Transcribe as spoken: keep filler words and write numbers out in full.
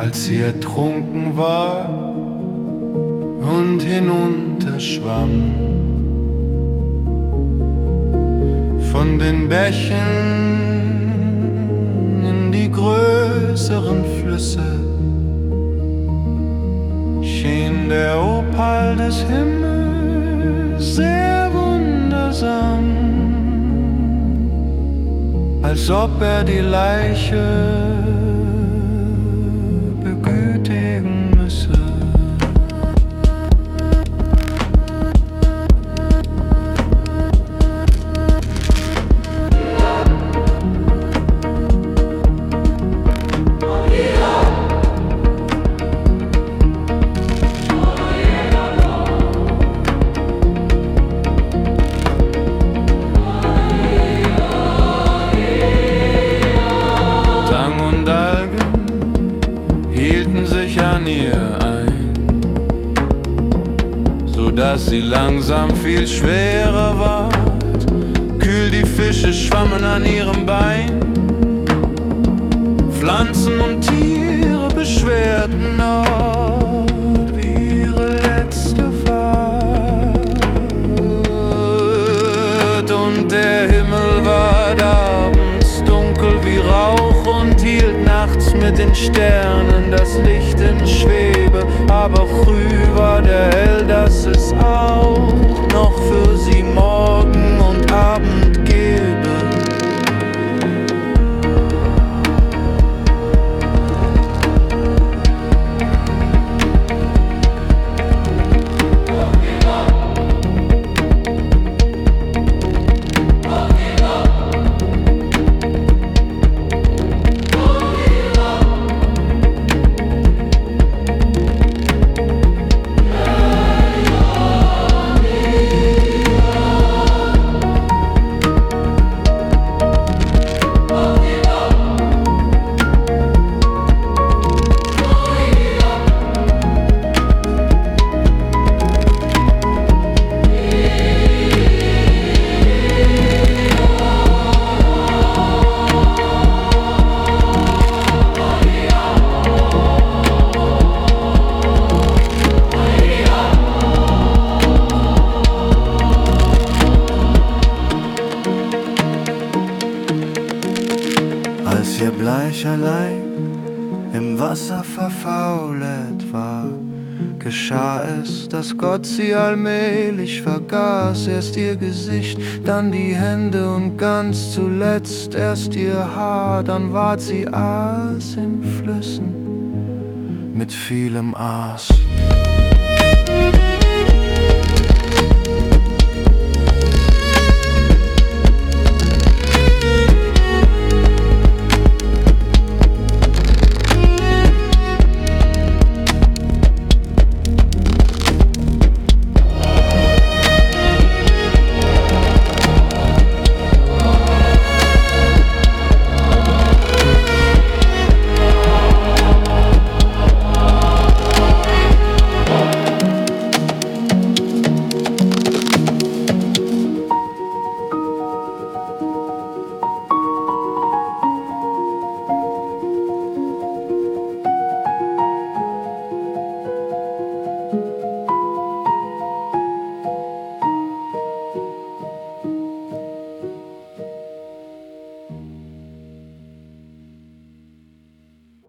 als sie ertrunken war und hinunterschwamm. Von den Bächen in die größeren Flüsse schien der Opal des Himmels sehr wundersam, als ob er die Leiche begütigen müsse. Dass sie langsam viel schwerer ward. Kühl die Fische schwammen an ihrem Bein. Pflanzen und Tiere beschwerten dort wie ihre letzte Fahrt. Und der Himmel ward abends dunkel wie Rauch und hielt nachts mit den Sternen das Licht in Schwebe. Aber früh war der hell, dass es auch noch für sie Morgen und Abend gäbe. Als ihr bleicher Leib im Wasser verfaulet war, geschah es, dass Gott sie allmählich vergaß. Erst ihr Gesicht, dann die Hände und ganz zuletzt erst ihr Haar. Dann ward sie Aas in Flüssen mit vielem Aas.